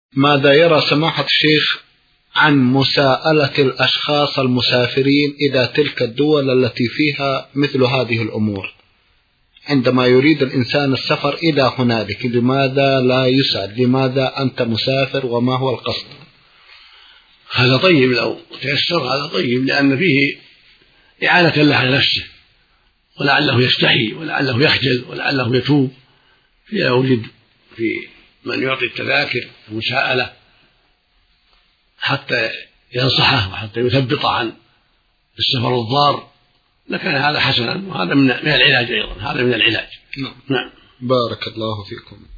ماذا يرى سماحة الشيخ عن مساءلة الأشخاص المسافرين إلى تلك الدول التي فيها مثل هذه الأمور؟ عندما يريد الإنسان السفر إلى هنالك لماذا لا يسأل لماذا أنت مسافر وما هو القصد؟ هذا طيب، لو تيسر هذا طيب، لأن فيه إعانة له على نفسه، ولعله يستحي ولعله يخجل ولعله يتوب، فإذا وجد في من يعطي التذاكر المساءلة حتى ينصحه وحتى يثبط عن السفر الضار لكان هذا حسنا، وهذا من العلاج أيضا، هذا من العلاج. نعم. بارك الله فيكم.